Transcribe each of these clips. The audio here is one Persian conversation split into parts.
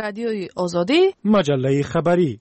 رادیوی آزادی، مجله خبری.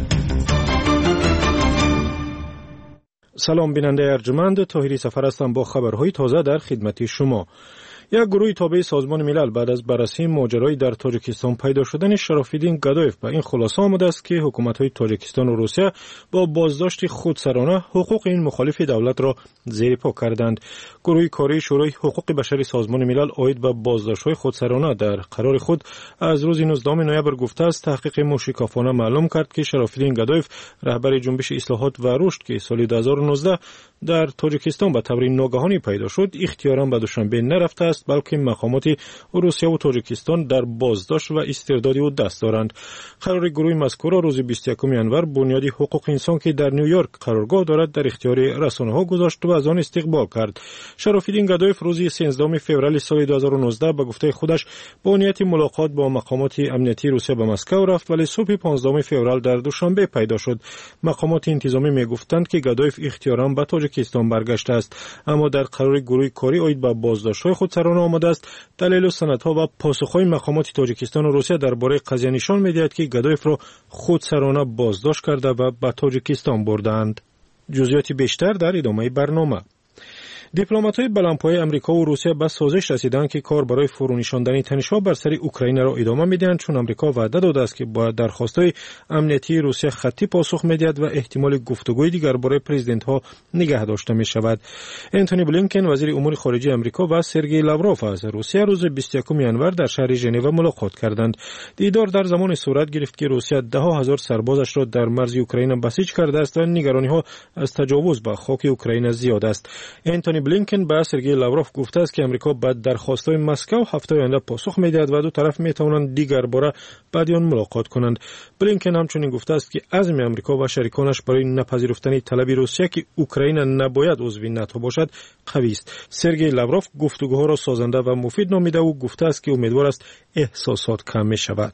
سلام بیننده ارجمند، طاهری سفر هستم با خبرهای تازه در خدمت شما. یک گروه تابع سازمان ملل بعد از بررسی ماجرای در تاجیکستان پیدا شدن شراف‌الدین گدایف به این خلاصه آمده است که حکومت‌های تاجیکستان و روسیه با بازداشت خودسرانه حقوق این مخالف دولت را زیر پا کردند. گروه کاری شورای حقوق بشری سازمان ملل عاید به بازداشت‌های خودسرانه در قرار خود از روز 19 نوامبر گفته است تحقیق موشکافانه معلوم کرد که شراف‌الدین گدایف رهبر جنبش اصلاحات و رشد که سال 2019 در تاجیکستان به طور ناگهانی پیدا شد اختیاراً به دوشنبه نرفته است، بلکه مقامات روسیه و تاجیکستان در بازداشت و استرداد او دست دارند. قرار گروه مذکور روز 21 ژانویه بنیاد حقوق انسان که در نیویورک قرارگاه دارد در اختیار رسانه‌ها گذاشت و از آن استقبال کرد. شراف‌الدین گدایف روز 13 فوریه سال 2019 به گفته خودش با نیت ملاقات با مقامات امنیتی روسیه به مسکو رفت، ولی صبح 15 فوریه در دوشنبه پیدا شد. مقامات انتظامی میگفتند که گدایف اختیاراً به تاجیکستان برگشته است، اما در قرار گروه کاری عاید به بازداشت‌های خودسرانه آمده است. دلیل و سندها و پاسخ‌های مقامات تاجیکستان و روسیه درباره قضیه نشان می‌دهد که گدایف را خودسرانه بازداشت کرده و به تاجیکستان بردند. جزئیات بیشتر در ادامه برنامه. دیپلمات‌های بلندپایه آمریکا و روسیه به سازش رسیدند که کار برای فرونشاندن تنش‌ها بر سر اوکراین را ادامه می‌دهند، چون آمریکا وعده داده است که با درخواست‌های امنیتی روسیه خطی پاسخ می‌دهد و احتمال گفتگوی دیگر برای پرزیدنت‌ها نگه داشته می‌شود. انتونی بلینکن وزیر امور خارجه آمریکا و سرگئی لاوروف از روسیه روز 21 ژانویه در شهر ژنو ملاقات کردند. دیدار در زمان صورت گرفت که روسیه ده‌ها هزار سربازش را در مرز اوکراین بسیج کرده است و نگرانی‌ها از تجاوز به خاک اوکراین زیاد است. بلینکن به سرگئی لاوروف گفته است که آمریکا به درخواست‌های مسکو هفته آینده پاسخ می‌دهد و دو طرف می‌توانند دیگر باره بعد آن ملاقات کنند. بلینکن همچنین گفته است که عزم آمریکا و شریکانش برای نپذیرفتن طلب روسیه که اوکراین نباید عضو ناتو باشد قوی است. سرگئی لاوروف گفتگوها را سازنده و مفید نامیده و گفته است که امیدوار است احساسات کم می‌شود.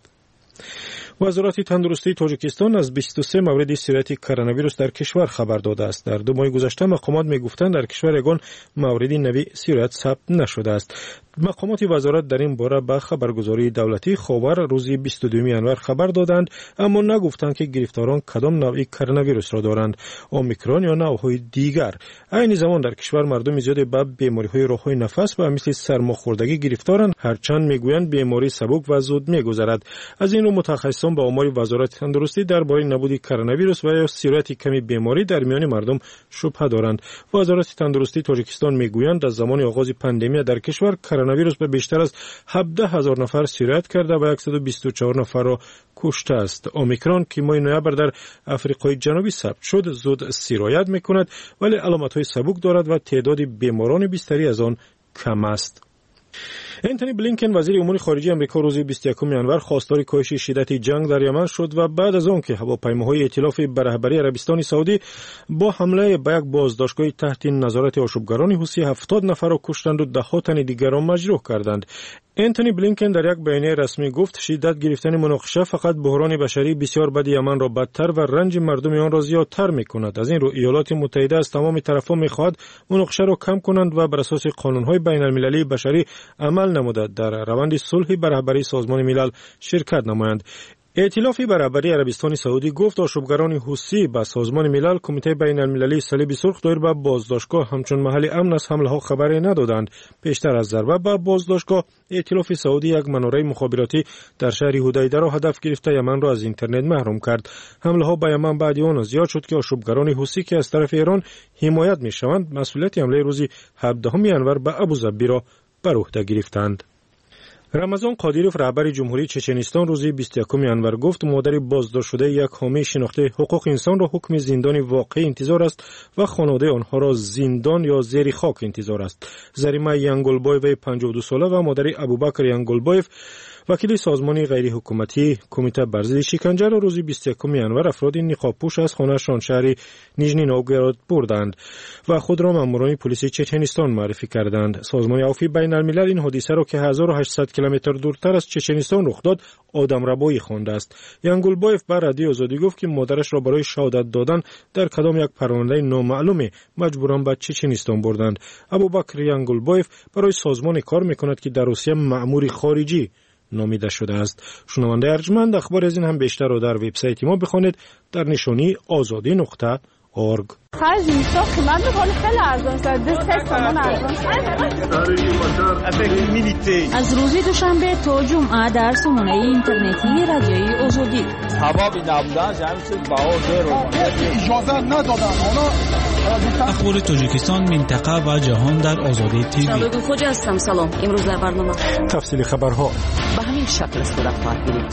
وزارت تندرستی تاجیکستان از 23 مورد سیرت کرونا ویروس در کشور خبر داده است. در 2 ماه گذشته مقامات میگفتند در کشور یگان مورد نوی سیرت ثبت نشده است. مقامات وزارت در این باره به خبرگزاری دولتی خبر روز 22 ژانویه خبر دادند، اما نگفتند که گرفتاران کدام نوع کرونا ویروس را دارند، اومیکرون یا نوع‌های دیگر. این زمان در کشور مردم زیاد به بیماری‌های راه‌های نفس و مثل سرماخوردگی گرفتارند، هرچند میگویند بیماری سبک و زود میگذرد. از این رو متخصصان با آمار وزارت تندرستی درباره نبود کرونا ویروس و یا سیرت کمی بیماری در میان مردم شبهه دارند. وزارت تندرستی تاجیکستان میگویند از زمان آغاز پاندمی در کشور کرونا ویروس به بیشتر از 17,000 نفر سیرت کرده و 124 نفر را کشته است. اومیکرون که ماه نوامبر در آفریقای جنوبی ثبت شد زود سرایت میکند، ولی علامت‌های سبک دارد و تعداد بیماران بستری از آن کم است. انتونی بلینکن وزیر امور خارجه آمریکا روز 21 ژانویه خواستار کاهش شدت جنگ در یمن شد و بعد از آن که هواپیماهای ائتلاف به رهبری عربستان سعودی با حمله به یک بازداشتگاه تحت نظارت آشوبگران حوثی 70 نفر را کشتند و ده‌ها تن دیگر را مجروح کردند. انتونی بلینکن در یک بیانیه رسمی گفت شدت گرفتن مناقشه فقط بحران بشری بسیار بد یمن را بدتر و رنج مردم آن را زیادتر می‌کند. از این رو ایالات متحده از تمام طرفان می‌خواهد مناقشه را کم کنند و بر اساس قانون‌های بین‌المللی بشری عمل نموده در روند صلح به رهبری سازمان ملل شرکت نمایند. ائتلاف برابری عربستان سعودی گفت آشوبگران حوثی به سازمان ملل کمیته بین المللی صلیب سرخ دایر به بازداشتگاه همچون محل امن از حمله ها خبری ندادند. پیشتر از ضربه به بازداشتگاه ائتلاف سعودی یک مناره مخابراتی در شهر حدیده را هدف گرفته یمن را از اینترنت محروم کرد. حمله ها به یمن بعد آن زیاد شد که آشوبگران حوثی که از طرف ایران حمایت میشوند مسئولیت حمله روز 17 ژانویه به ابوظبی را بر عهده گرفتند. رمضان قادیروف رهبر جمهوری چچنستان روز 21 ژانویه گفت مادر بازداشت شده یک حامی شناخته حقوق انسان را حکم زندان واقعی انتظار است و خانواده آنها را زندان یا زیر خاک انتظار است. زریمه ینگولبایف 52 ساله و مادر ابوبکر ینگولبایف وکیل سازمان غیر حکومتی کمیته بر ضد شکنجه را روز 21 ژانویه افراد نقاب پوش از خانه‌شان شهر نیژنی نوگوراد بردند و خود را ماموران پلیس چچنستان معرفی کردند. سازمان عفو بین الملل این حادثه را که 1800 کیلومتر دورتر از چچنستان رخ داد آدمربایی خوانده است. ینگولبایف بر رادیو آزادی گفت که مادرش را برای شهادت دادن در کدام یک پرونده نامعلوم مجبوران به چچنستان بردند. ابوبکر ینگولبایف برای سازمان کار میکند که در روسیه مأمور خارجی نامیده شده است. شنونده ارجمند، اخبار از این هم بیشتر رو در وبسایت ما بخوانید در نشانی azadi.org. خرج میشه قیمت خیلی ارزان شده. سامان ارزان از روز دوشنبه تا جمعه در سامانه اینترنتی رادیوی آزادی. هوا نبودن جمعیت باور اجازه ندادن. اخبار تاجیکستان، منطقه و جهان در آزادی تیوی. سلام خوجا هستم. سلام. امروز در برنامه تفصیل خبرها به همین شکل صورت خواهد گرفت.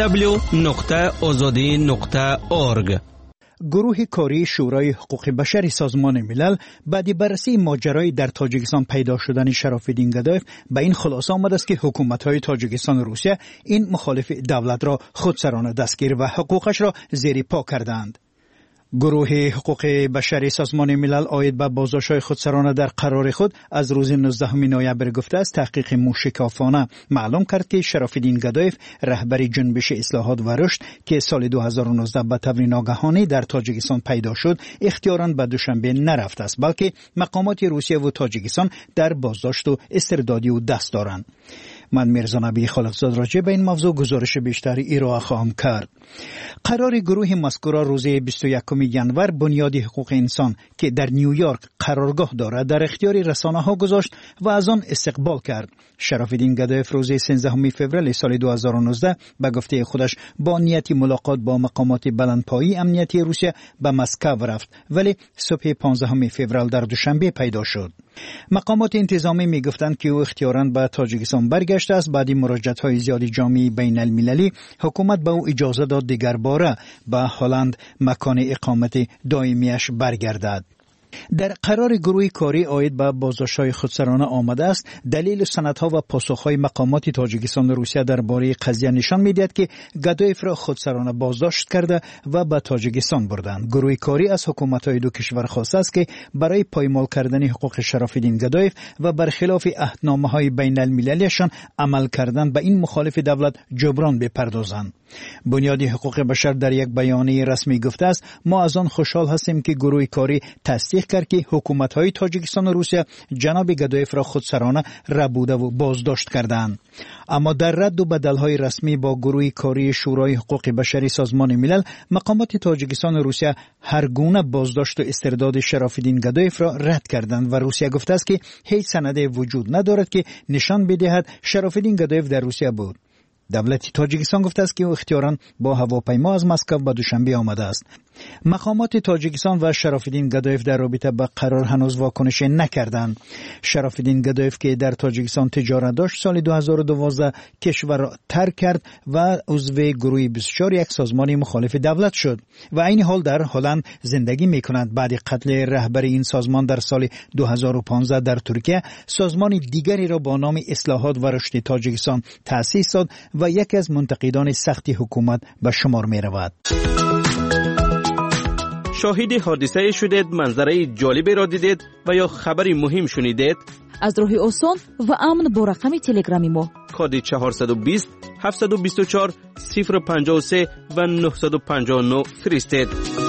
www.azadi.org. گروه کاری شورای حقوق بشر سازمان ملل بعد بررسی ماجرای در تاجیکستان پیدا شدن شرافالدین گدایف به این خلاصه آمده است که حکومت‌های تاجیکستان و روسیه این مخالف دولت را خودسرانه دستگیر و حقوقش را زیر پا کردند. گروه حقوق بشر سازمان ملل عاید به بازداشت‌های خودسرانه در قرار خود از روز 19 نوامبر گفته است تحقیق موشکافانه معلوم کرد که شرافالدین گدایف رهبر جنبش اصلاحات و رشد که سال 2019 به طور ناگهانی در تاجیکستان پیدا شد اختیاراً به دوشنبه نرفته است، بلکه مقامات روسیه و تاجیکستان در بازداشت و استردادی او دست دارند. من میرزا نبی خالقزاد راجع به این موضوع گزارش بیشتری ارائه خواهم کرد. قرار گروه مذکور روز 21 ژانویه بنیاد حقوق انسان که در نیویورک قرارگاه دارد در اختیار رسانه‌ها گذاشت و از آن استقبال کرد. شرافالدین گدایف روز 13 فوریه سال 2019 به گفته خودش با نیت ملاقات با مقامات بلندپایه امنیتی روسیه به مسکو رفت، ولی صبح 15 فوریه در دوشنبه پیدا شد. مقامات انتظامی میگفتند که او اختیاراً به تاجیکستان برگشته است. بعد مراجعت‌های زیاد جامعه بین المللی حکومت به او اجازه داد دیگر باره به هلند مکان اقامت دائمیش برگردد. در قرار گروه کاری عاید به بازداشت‌های خودسرانه آمده است. دلیل سندها و پاسخ‌های مقامات تاجیکستان و روسیه درباره قضیه نشان می‌دهد که گدایف را خودسرانه بازداشت کرده و به تاجیکستان بردند. گروه کاری از حکومت‌های دو کشور خواسته است که برای پایمال کردن حقوق شرافالدین گدایف و برخلاف عهدنامه‌های بین المللیشان عمل کردن به این مخالف دولت جبران بپردازند. بنیاد حقوق بشر در یک بیانیه رسمی گفته است ما از آن خوشحال هستیم که گروه کاری تصدیق کرد که حکومت‌های تاجیکستان و روسیه جناب گدایف را خودسرانه ربوده و بازداشت کردند. اما در رد و بدل‌های رسمی با گروه کاری شورای حقوق بشری سازمان ملل مقامات تاجیکستان و روسیه هر گونه بازداشت و استرداد شرافالدین گدایف را رد کردند و روسیه گفته است که هیچ سندی وجود ندارد که نشان بدهد شرافالدین گدایف در روسیه بود. دولت تاجیکستان گفته است که او اختیاراً با هواپیما از مسکو به دوشنبه آمده است. مقامات تاجیکستان و شرافالدین گدایف در رابطه با قرار هنوز واکنش نکردند. شرافالدین گدایف که در تاجیکستان تجارت داشت سال 2012 کشور را ترک کرد و عضو گروه 24 یک سازمان مخالف دولت شد و این حال در هلند زندگی می‌کند. بعد قتل رهبر این سازمان در سال 2015 در ترکیه سازمان دیگری را با نام اصلاحات و رشد تاجیکستان تأسیس داد و یکی از منتقدان سخت حکومت به شمار می‌رود. شاهد حادثه شدید، منظره جالبی را دیدید و یا خبری مهم شنیدید؟ از راه آسان و امن با رقم تلگرامی ما کد 420 724 053 و 959 فرستید.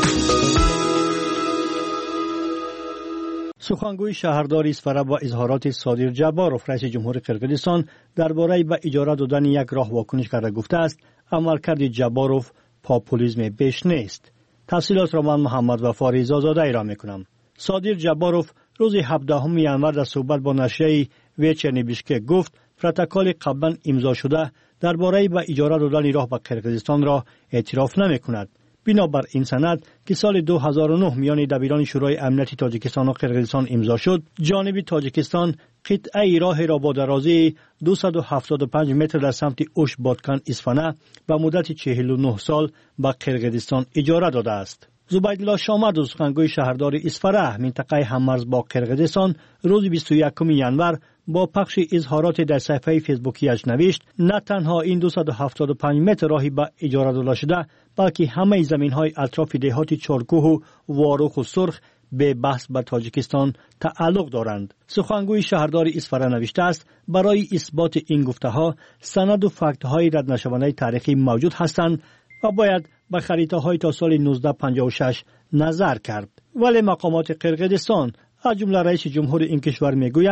سخنگوی شهردار اصفهان با اظهارات صادر جباروف رئیس جمهور قرقیزستان درباره به اجاره دادن یک راه واکنش کرده گفته است عملکرد جباروف پاپولیسم بیش نیست. تفصیلات را من محمد وفا رضازاده ارائه میکنم. صادر جباروف روز 17 ژانویه در صحبت با نشریه ویچرنی بیشکک گفت پروتکل قبلا امضا شده درباره به اجاره دادن راه به قرقیزستان را اعتراف نمیکند. بنابر این سند که سال 2009 میان دبیران شورای امنیتی تاجیکستان و قرقیزستان امضا شد، جانب تاجیکستان قطعه راه را با درازی 275 متر در سمت اوش بادکن اصفهان و مدت 49 سال به قرقیزستان اجاره داده است. زبیدالله شامرد سخنگوی شهردار اصفهان منطقه هممرز با قرقیزستان روز 21 ژانویه با پخش اظهارات در صفحه فیسبوکیش نوشت نه تنها این 275 متر راهی به اجاره داده شده بلکه همه زمین‌های اطراف دهات چارکوه و واروخ و سرخ به بحث به تاجیکستان تعلق دارند. سخنگوی شهردار اصفهان نوشته است برای اثبات این گفته‌ها سند و فکت‌های رد نشدنی تاریخی موجود هستند و باید به خریطه‌های تا سال 1956 نظر کرد. ولی مقامات قرقیزستان از جمله رئیس جمهور این کشور میگویند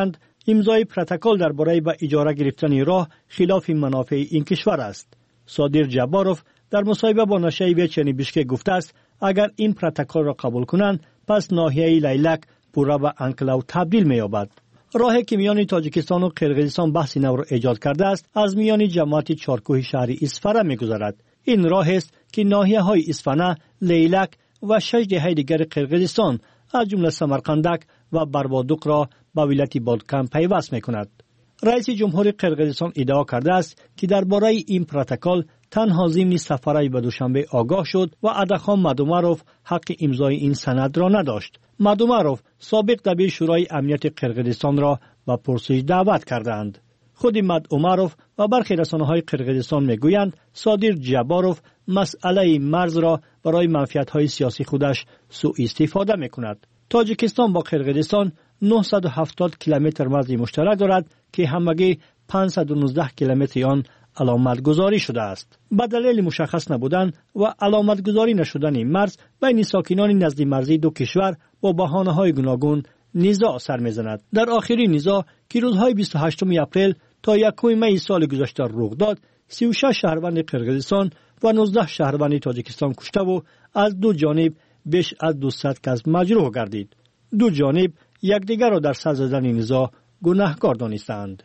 امضای پروتکل درباره به اجاره گرفتن راه خلاف منافع این کشور است. صادر جباروف در مصاحبه با نشریه ویچنی بیشکک گفته است اگر این پروتکل را قبول کنند پس ناحیه لیلک پورا به انکلاو تبدیل می‌یابد. راهی که میان تاجیکستان و قرقیزستان بحث نو را ایجاد کرده است از میان جماعت چارکوه شهری اصفهان می‌گذرد. این راه است که ناحیه‌های اصفهان، لیلک و 6 دهه دیگر قرقیزستان از جمله سمرقندک و بربادوق را به ولایت بالکان پیوست می‌کند. رئیس جمهور قرقیزستان ادعا کرده است که درباره این پروتکل تنها ضمن سفرهای به دوشنبه آگاه شد و ادخان مدومروف حق امضای این سند را نداشت. مدومروف سابق دبیر شورای امنیت قرقیزستان را به پرسش دعوت کردند. خود مدومروف و برخی رسانه‌های قرقیزستان میگویند صادر جباروف مسئله مرز را برای منفعت‌های سیاسی خودش سوء استفاده می‌کند. تاجیکستان با قرقیزستان 970 کیلومتر مرز مشترک دارد که همگی 519 کیلومتر آن علامت گذاری شده است. به دلیل مشخص نبودن و علامت گذاری نشدن مرز بین ساکنان نزد مرزی دو کشور با بهانه‌های گوناگون نزاع سر می‌زند. در آخرین نزاع که روزهای 28 اپریل تا 1 می سال گذشته رخ داد، 36 شهروند قرقیزستان و 19 شهروند تاجیکستان کشته و از دو جانب بیش از 200 کس مجروح گردید. دو جانب یکدیگر را در سر زدن نزاع گناهکار دانستند.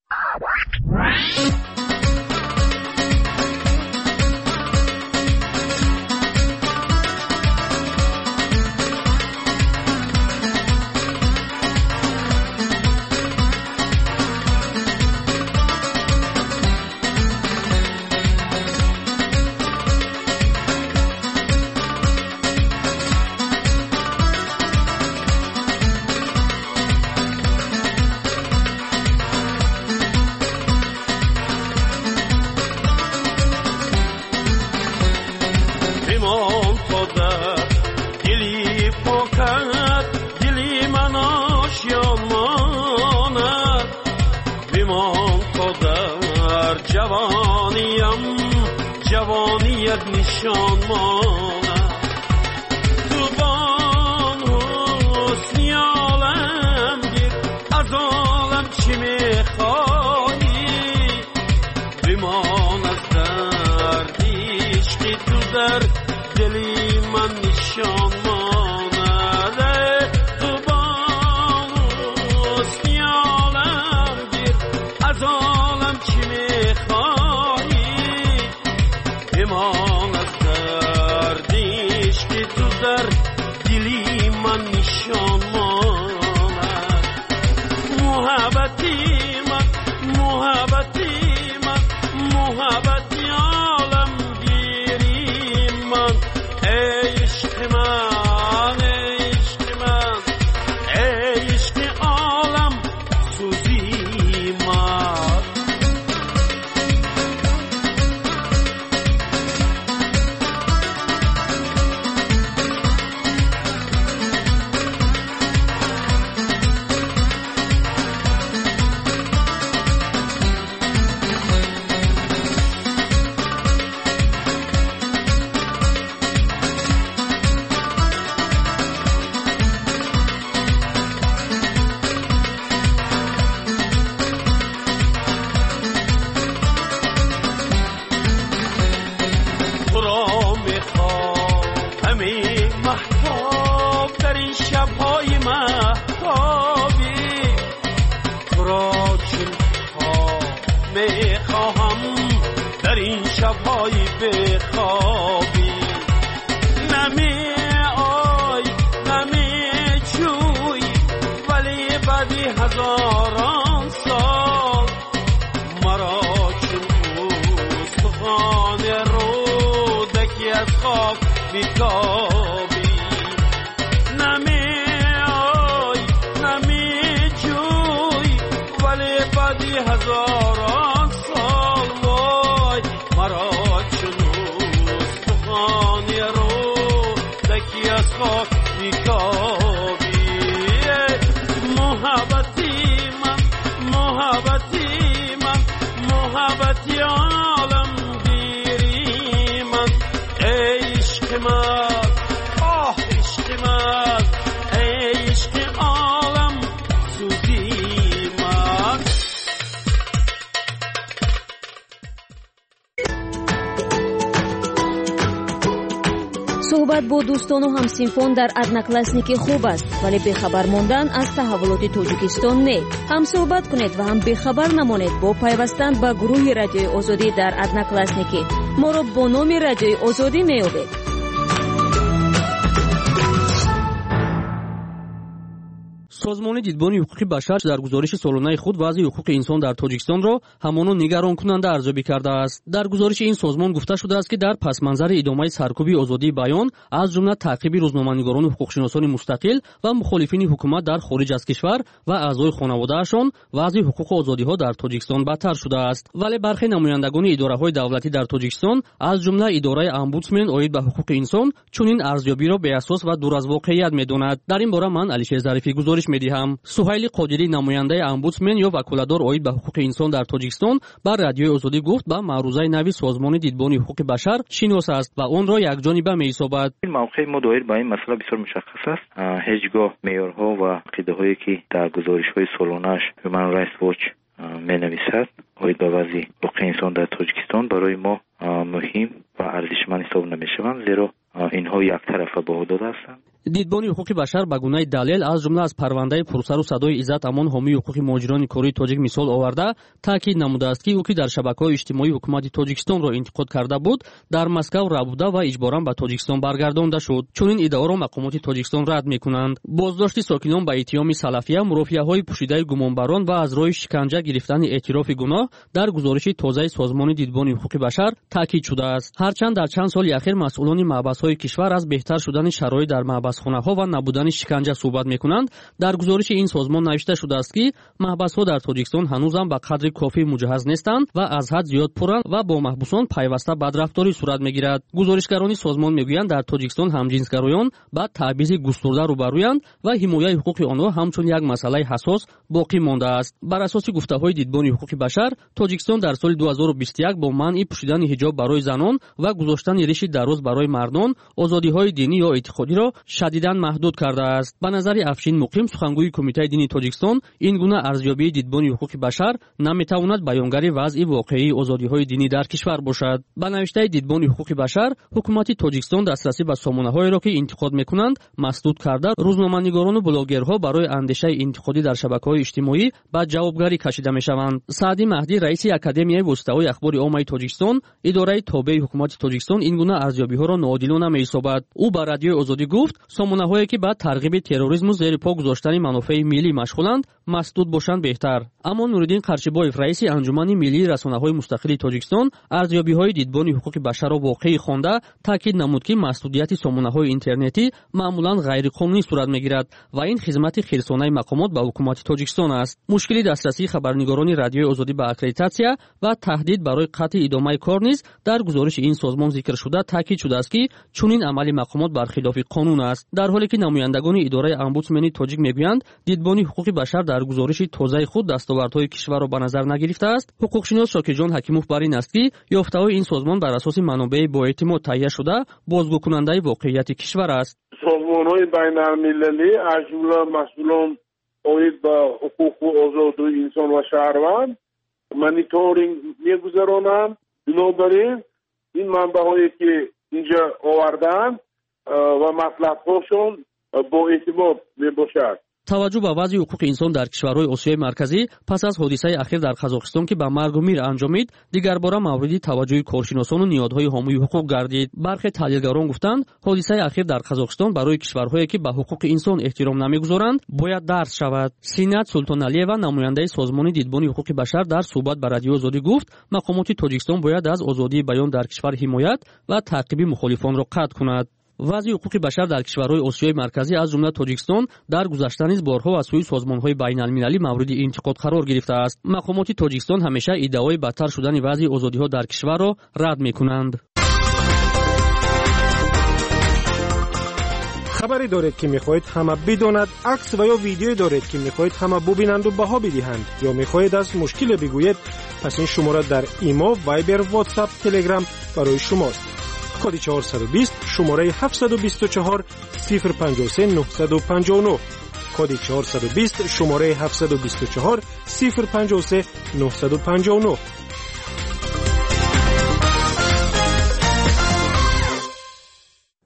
جوانیت نشان ماند تو بان حسنی عالم گیر از عالم چی میخوایی بمان از دردیش که تو در دلی من نشان ماند تو بان حسنی عالم گیر از عالم چی میخوایی بمان از دردیش که تو در دلی من نشان ماند محبتی من محبتی عالم گیری من عشق من عشق عالم سوزی من شب‌های بخوابی نمی آی نمی جوی ولی بعدی هزاران سال مرا چون استخوان رودکی از خواب بیتابی نمی آی نمی جوی ولی بعدی هزاران سال وای مرا چون استخوانی رو دکی از خواب بیتابی محبتی عالم گیری من عشق من عشق من عشق عالم سوزی من صحبت با دوستان و همسینفان در ادناکلاسنیک خوب است، ولی بخبر ماندن از تحولات تاجیکستان نه. هم صحبت کنید و هم بخبر نمانید با پیوستن به گروه رادیوی آزادی در ادناکلاسنیک. ما را با نام رادیوی آزادی میابید. سازمان دیدبانی حقوق بشر در گزارش سالانه خود وضع حقوق انسان در تاجیکستان را همانا نگران کننده ارزیابی کرده است. در گزارش این سازمان گفته شده است که در پس منظر ادامه سرکوب آزادی بیان از جمله تعقیب روزنامه‌نگاران و حقوقشناسان مستقل و مخالفین حکومت در خارج از کشور و اعضای خانواده‌شان وضع حقوق و آزادی‌ها در تاجیکستان بدتر شده است. ولی برخی نمایندگان اداره‌های دولتی در تاجیکستان از جمله اداره امبودسمن اوید به حقوق انسان چنین ارزیابی را به اساس و دور از واقعیت می‌داند. در این باره من علیشه ظریفی گزارش می‌دهم. سهیل قادری نماینده امبودسمن یا وکالتدار اوید به حقوق انسان در تاجیکستان بر رادیوی آزادی گفت با معروضه نوی سازمان دیدبانی حقوق بشر شناس است و آن را یکجانبه می‌حسابد. این موقع ما دایر با این مسئله بسیار مشخص است. هیچگاه معیارها و عقیده‌هایی که در گزارش‌های سالانه‌اش هیومن رایتس واچ می‌نویسد اوید به وضع حقوق انسان در تاجیکستان برای ما مهم و ارزشمند حساب نمی‌شوند، زیرا اینها یک طرفه با داده هستند. دیدبانی حقوق بشر به گونه دلیل از جمله از پرونده پرسر و صدای عزت امان حامی حقوق مهاجران کره تاجیک مثال آورده تاکید نموده است که او که در شبکه‌های اجتماعی حکومت تاجیکستان را انتقاد کرده بود در مسکو ربوده و اجباراً به تاجیکستان برگردانده شد. چنین ادعا را مقامات تاجیکستان رد می‌کنند. بازداشت ساکنان به اتهام سلفیه، مرافعه‌های پوشیده گمانبران و از راه شکنجه گرفتن اعتراف گناه در گزارش تازه سازمان دیدبانی حقوق بشر تاکید شده است. هرچند در چند سال اخیر مسئولان محبس‌های کشور از بهتر شدن شرایط در محبسخانه‌ها و نبودن شکنجه صحبت می‌کنند، در گزارش این سازمان نوشته شده است که محبس‌ها در تاجیکستان هنوز هم به قدر کافی مجهز نیستند و از حد زیاد پرند و با محبوسان پیوسته بدرفتاری صورت می‌گیرد. گزارشگران سازمان می‌گویند در تاجیکستان همجنسگرایان با تبعیض گسترده روبرویند و حمایت حقوق آنها همچون یک مسئله حساس باقی مانده است. بر اساس گفته‌های دیدبانی حقوق بشر، تاجیکستان در سال 2021 با منع پوشیدن حجاب برای زنان و گذاشتن ریش دراز برای مردان، آزادی‌های دینی یا اعتقادی را شدیداً محدود کرده است. به نظر افشین مقیم سخنگوی کمیته دینی تاجیکستان، این گونه ارزیابی دیدبانی حقوق بشر نمی‌تواند بیانگر وضع واقعی آزادی‌های دینی در کشور باشد. به نوشته دیدبانی حقوق بشر، حکومت تاجیکستان دسترسی به سامانه‌هایی را که انتقاد می‌کنند مسدود کرده، روزنامه‌نگاران و بلاگرها برای اندیشه انتقادی در شبکه‌های اجتماعی به جوابگری کشیده می‌شوند. سعدی مهدی رئیس اکادمیای واسطه‌های اخبار عامه تاجیکستان، اداره تابع حکومت تاجیکستان، این گونه ارزیابی‌ها را ناعادلانه می‌حسابد. او بر رادیوی آزادی گفت سامانه‌هایی که با ترغیب تروریسم و زیر پا گذاشتن منافع ملی مشغولند مسدود باشند بهتر. اما نورالدین قرچیباف رئیس انجمن ملی رسانه‌های مستقل تاجیکستان ارزیابی‌های دیدبانی حقوق بشر را واقعی خوانده تاکید نمود که مسدودیت سامانه‌های اینترنتی معمولاً غیرقانونی صورت می‌گیرد و این خدمت خیرسانه مقامات به حکومت تاجیکستان است. مشکلی دسترسی خبرنگاران رادیوی آزادی به اکریدیتاسیا و تهدید برای قطع ادامه کار نیز در گزارش این سازمان ذکر شده تاکید شده است که چنین عملی مقامات برخلاف قانون است. در حالی که نمایندگان اداره امبودسمن تاجیک میگویند دیدبانی حقوق بشر در گزارش تازه خود دستاوردهای کشور را به نظر نگرفته است، حقوقشناس شاکرجان حکیموف بر این است که یافته‌های این سازمان بر اساس منابع با اعتماد تهیه شده بازگو کننده واقعیت کشور است. سازمان‌های بین‌المللی از جمله مسئولان اوید به حقوق و آزادی انسان و شهروند مانیتورینگ می‌گذرانند. بنابراین این منبع‌هایی که اینجا آوردند و مطلب‌هاشون با اعتماد میباشد. توجه به وضع حقوق انسان در کشورهای آسیای مرکزی پس از حادثه اخیر در قزاقستان که به مرگ و میر انجامید، دیگر باره مورد توجه کارشناسان و نهادهای حامی حقوق گردید. برخی تحلیلگران گفتند حادثه اخیر در قزاقستان برای کشورهایی که به حقوق انسان احترام نمیگذارند باید درس شود. سینات سلطانعلیوا نماینده سازمان دیدبانی حقوق بشر در صحبت با رادیو آزادی گفت مقامات تاجیکستان باید از آزادی بیان در کشور حمایت و تعقیب مخالفان را قطع کند. وضع حقوق بشر در کشورهای آسیای مرکزی از جمله تاجیکستان در گذشته نیز بارها از سوی سازمان‌های بین‌المللی مورد انتقاد قرار گرفته است. مقامات تاجیکستان همیشه ادعای بدتر شدن وضع آزادی‌ها در کشور را رد می‌کنند. خبری دارید که می‌خواهید همه بداند، عکس و یا ویدیویی دارید که می‌خواهید همه ببینند و بها بدهند، یا می‌خواهید از مشکل بگویید، پس این شماره در ایما، وایبر، واتساپ، تلگرام برای شماست. کد 420 شماره 724 053 959 کد 420 شماره 724 053 959.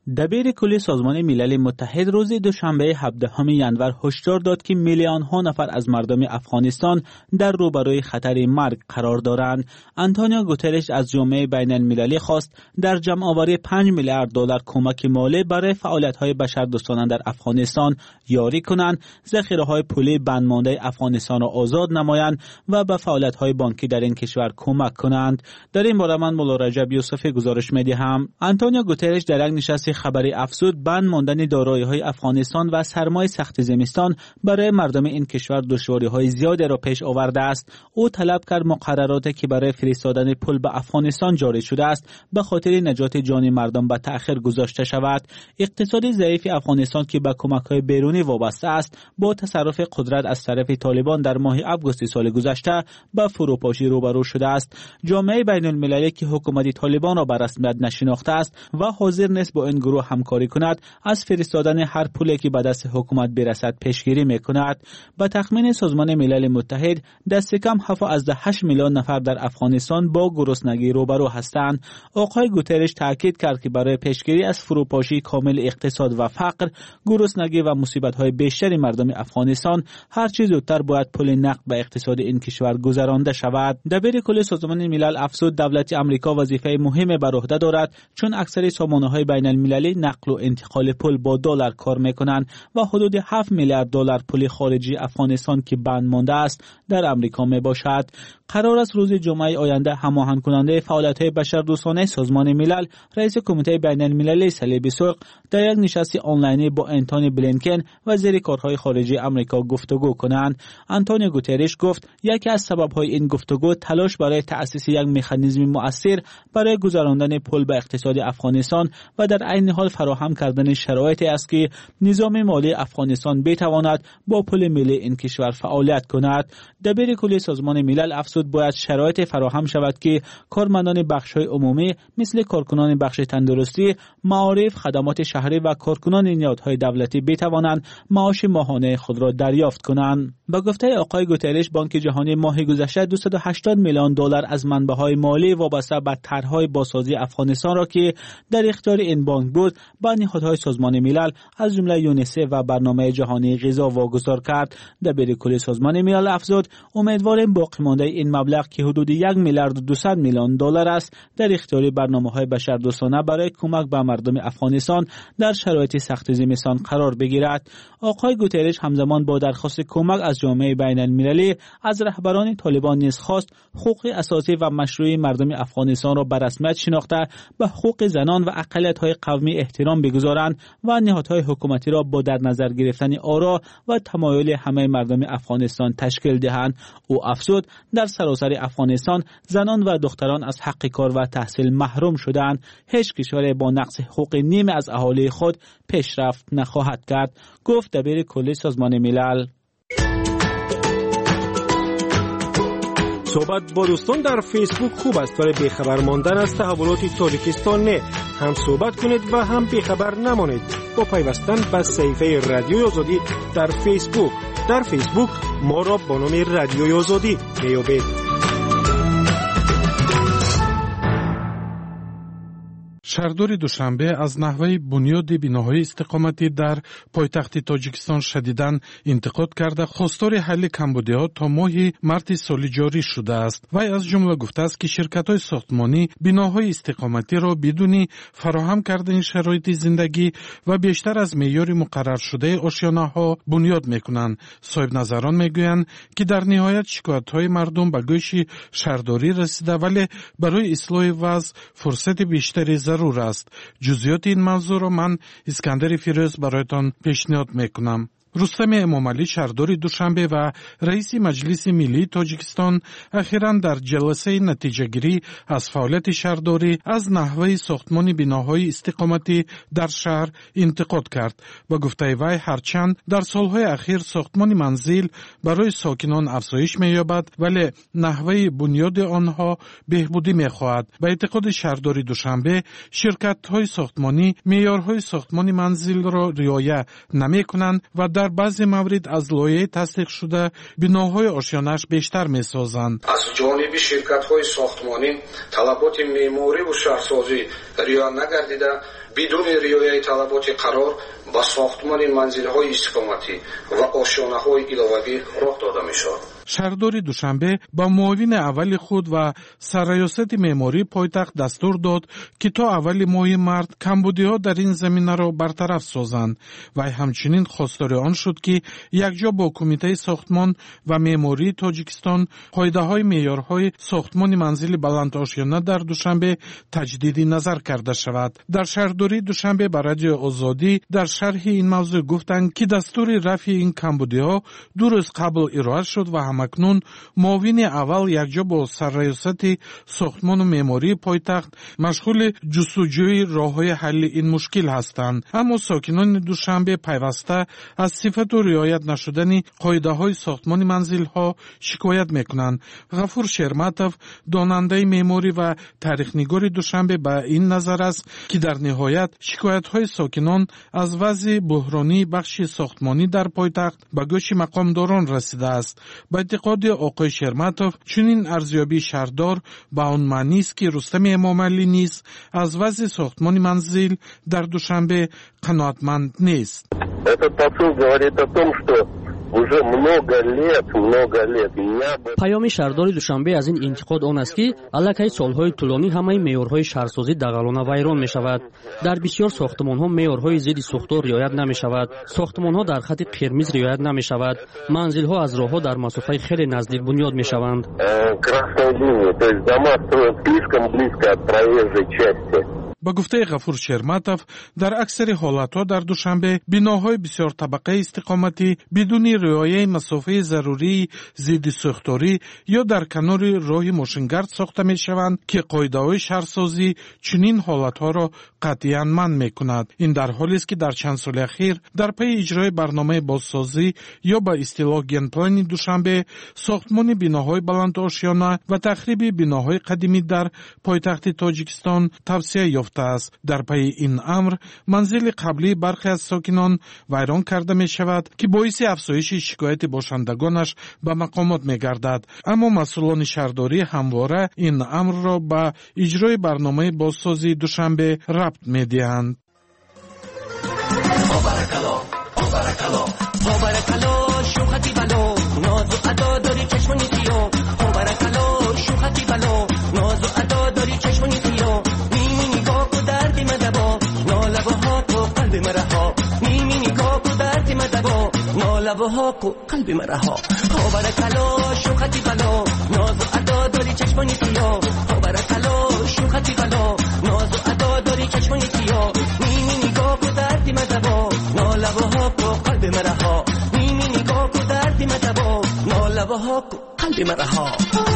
دبیر کل سازمان ملل متحد روز دوشنبه 17 ینور هشدار داد که میلیون ها نفر از مردم افغانستان در روبروی خطر مرگ قرار دارند. آنتونیو گوترش از جامعه بین المللی خواست در جمع آوری 5 میلیارد دلار کمک مالی برای فعالیت‌های بشردوستانه در افغانستان یاری کنند، ذخیره‌های پولی بندمانده افغانستان را آزاد نمایند و به فعالیت‌های بانکی در این کشور کمک کنند. در این باره من مولا رجب یوسفی گزارش می‌دهم. آنتونیو گوترش در یک نشست خبری افزود بند ماندن دارایی‌های افغانستان و سرمای سخت زمستان برای مردم این کشور دشواری‌های زیادی را پیش آورده است. او طلب کرد مقرراتی که برای فرستادن پول به افغانستان جاری شده است به خاطر نجات جان مردم به تأخیر گذاشته شود. اقتصاد ضعیف افغانستان که به کمک‌های بیرونی وابسته است با تصرف قدرت از طرف طالبان در ماه آگوست سال گذشته به فروپاشی روبرو شده است. جامعه بین‌المللی که حکومت طالبان را به رسمیت نشناخته است و حاضر نیست با این گروه همکاری کند، از فرستادن هر پولی که به دست حکومت برسد پیشگیری میکند. به تخمین سازمان ملل متحد دست کم 7.8 میلیون نفر در افغانستان با گرسنگی روبرو هستند. آقای گوترش تاکید کرد که برای پیشگیری از فروپاشی کامل اقتصاد و فقر، گرسنگی و مصیبت‌های بیشتر مردم افغانستان هر چه زودتر باید پول نقد به اقتصاد این کشور گذرانده شود. دبیر کل سازمان ملل افزود دولت آمریکا وظیفه مهمی بر عهده دارد، چون اکثر سامانه‌های بین‌المللی نقل و انتقال پول با دلار کار می‌کنند و حدود 7 میلیارد دلار پول خارجی افغانستان که بند مانده است در آمریکا میباشد. قرار است روز جمعه آینده هماهنگ کننده فعالیت‌های بشردوستانه سازمان ملل رئیس کمیته بین‌المللی صلیب سرخ در یک نشست آنلاینی با انتونی بلینکن وزیر کارهای خارجه آمریکا گفتگو کنند. آنتونیو گوترش گفت یکی از سبب‌های این گفتگو تلاش برای تأسیس یک مکانیزم مؤثر برای گذراندن پول به اقتصاد افغانستان و در عین حال فراهم کردن شرایطی است که نظام مالی افغانستان بتواند با پول ملی این کشور فعالیت کند. دبیر کل سازمان ملل افزود باید شرایط فراهم شود که کارمندان بخش‌های عمومی مثل کارکنان بخش تندرستی، معارف، خدمات شهری و کارکنان نهادهای دولتی بتوانند معاش ماهانه خود را دریافت کنند. با گفته آقای گوترش بانک جهانی ماه گذشته 280 میلیون دلار از منبع‌های مالی وابسته به طرح‌های بازسازی افغانستان را که در اختیار این بانک بود به نهادهای سازمان ملل از جمله یونیسف و برنامه جهانی غذا واگذار کرد. دبیر کل سازمان ملل افزود امیدواریم باقی مانده این مبلغ که حدود 1 میلیارد و 200 میلیون دلار است در اختیار برنامه‌های بشردوستانه برای کمک به مردم افغانستان در شرایط سخت زمستان قرار بگیرد. آقای گوترش همزمان با درخواست کمک از جامعه بین‌المللی از رهبران طالبان نیز خواست حقوق اساسی و مشروعی مردم افغانستان را به رسمیت شناخته به حقوق زنان و اقلیت‌های قومی احترام بگذارند و نهادهای حکومتی را با در نظر گرفتن آرا و تمایل همه مردم افغانستان تشکیل دهند. او افزود در سراسر افغانستان زنان و دختران از حق کار و تحصیل محروم شدند. هیچ کشور با نقص حقوق نیمه از اهالی خود پیشرفت نخواهد کرد، گفت دبیر کل سازمان ملل. صحبت با دوستان در فیسبوک خوب است، ولی بیخبر ماندن از تحولات تاجیکستان نه. هم صحبت کنید و هم بیخبر نمانید با پیوستن به صفحه رادیوی آزادی در فیسبوک. در فیسبوک ما را با نام رادیوی آزادی میابید. شهردار دوشنبه از نحوه بنیاد بناهای استقامتی در پایتخت تاجیکستان شدیداً انتقاد کرده خواستار حل کمبودی‌ها تا ماه مارس سال جاری شده است. وی از جمله گفته است که شرکت‌های ساختمانی بناهای استقامتی را بدون فراهم کردن شرایط زندگی و بیشتر از معیار مقرر شده آشیانه‌ها بنیاد می‌کنند. صاحب نظران می‌گویند که در نهایت شکایت‌های مردم به گوش شهرداری رسیده، ولی برای اصلاح وضع فرصت بیشتری ضرور است. جزئیات این موضوع را من اسکندر فیروز برایتان پیشنهاد میکنم. رستم امامعلی شهردار دوشنبه و رئیس مجلس ملی تاجیکستان اخیراً در جلسه نتیجه‌گیری از فعالیت شهرداری از نحوه ساختمان بناهای استقامتی در شهر انتقاد کرد و گفته وی هرچند در سالهای اخیر ساختمان منزل برای ساکنان افزایش می‌یابد، ولی نحوه بنیاد آنها بهبودی می‌خواهد. به اعتقاد شهرداری دوشنبه شرکت‌های ساختمانی معیارهای ساختمان منزل را رعایت نمی‌کنند و در بعضی موارد از لایحه تصدیق شده بناهای آشیانه‌اش بیشتر می‌سازند. از جانب شرکت‌های ساختمانی طلبات معماری و شهرسازی رعایت نگردیده بدون رعایت طلبات قرار با ساختمان منزل‌های استقامتی و آشیانه‌های علاوه‌ای راه داده می‌شود. شهرداری دوشنبه با معاون اول خود و سرریاست معماری پایتخت دستور داد که تا اول ماه مارس کمبودی‌ها در این زمینه را برطرف سازند و همچنین خواستار آن شد که یکجا با کمیته ساختمان و معماری تاجیکستان قاعده‌های معیارهای ساختمان منزل بلندآشیانه در دوشنبه تجدید نظر کرده شود. در شهرداری دوشنبه با رادیو آزادی در شرح این موضوع گفتند که دستور رفع این کمبودی‌ها 2 روز قبل ارائه شد و همکنون معاون اول یکجا با سرریاست ساختمان و معماری پایتخت مشغول جستجوی راه‌های حل این مشکل هستند. اما ساکنان دوشنبه پیوسته از صفت و رعایت نشدن قاعده‌های ساختمان منزل‌ها شکایت می‌کنند. غفور شرمتов داننده معماری و تاریخ‌نگار دوشنبه به این نظر است که در نهایت شکایت‌های ساکنان از وضع بحرانی بخش ساختمانی در پایتخت به گوش مقامداران رسیده است. به اعتقاد آقای شرمتov چنین ارزیابی شهردار به آن معنی است که رستم امامعلی نیز از وضع ساختمان منزل در دوشنبه قناعتمند نیست. پیام شهرداری دوشنبه از این انتقاد آن است که الکی سالهای طولانی همه معیارهای شهرسازی دغلانه ویران می شود. در بسیار ساختمان‌ها معیارهای ضد سوختار رعایت نمی شود. ساختمان‌ها در خط قرمز رعایت نمی شود. منزل‌ها از راه‌ها در مسافه خیلی نزدیک بنیاد می شوند. با گفته غفور شرمتov در اکثر حالتها در دوشنبه بناهای بسیار طبقه استقامتی بدون رعایت مسافه ضروری ضد سوختاری یا در کنار راه ماشینگرد ساخته می شوند که قاعده‌های شهرسازی چنین حالتها را قطعاً منع می کند. این در حالی است که در چند سال اخیر در پی اجرای برنامه بازسازی یا به اصطلاح گن پلان دوشنبه ساختمان بناهای بلندآشیانه و تخریب بناهای قدیمی در پایتخت تاجیکستان توسعه یافته است. در پی این امر منزل قبلی برخی از ساکنان ویران کرده می شود که باعث افزایش شکایت باشندگانش به مقامات می گردد. اما مسئولان شهرداری همواره این امر را به اجرای برنامه بازسازی دوشنبه ربط می دهند. لبها کو قلب مرا ها برکلا شوختی بلا ناز و ادا داری چشمانی سیا ها برکلا شوختی بلا ناز و ادا داری چشمانی سیا میمی نگاه کو دردی مدبا نالبها کو قلب مرا ها میمی نگاه کو دردی مدبا نالبها کو قلب مرا ها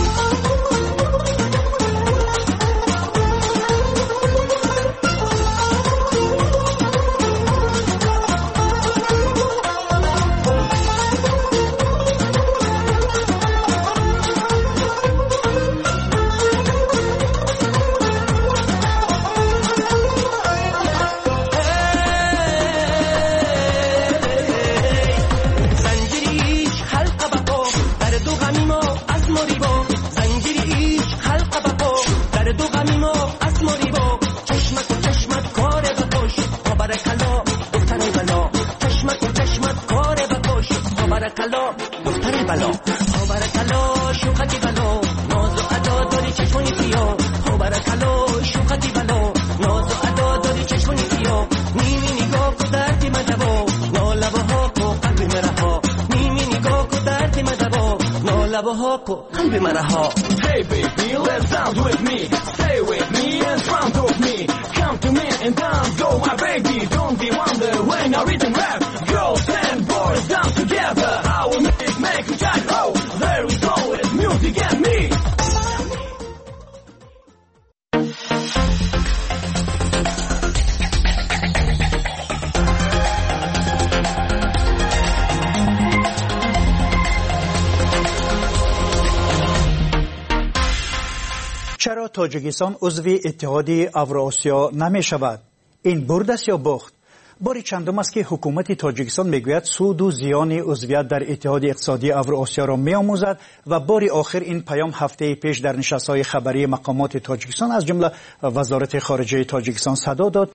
Hey baby, let's dance with me. Stay with me in front of me. Come to me and dance, go my baby. Don't be wonder when I rhythm rap. Girls and boys dance together. I will make you touch. Oh, there is always music and me. چرا تاجیکستان عضو اتحاد اوراسیا نمی شود؟ این برد است یا باخت؟ بار چندم است که حکومت تاجیکستان میگوید سود و زیان عضویت در اتحاد اقتصادی اوراسیا را میآموزد و بار آخر این پیام هفته پیش در نشست‌های خبری مقامات تاجیکستان از جمله وزارت خارجه تاجیکستان صدا داد